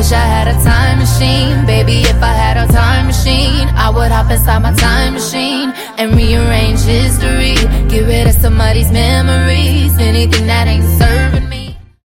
wish I had a time machine. Baby, if I had a time machine, I would hop inside my time machine and rearrange history. Get rid of some of these memories, anything that ain't serving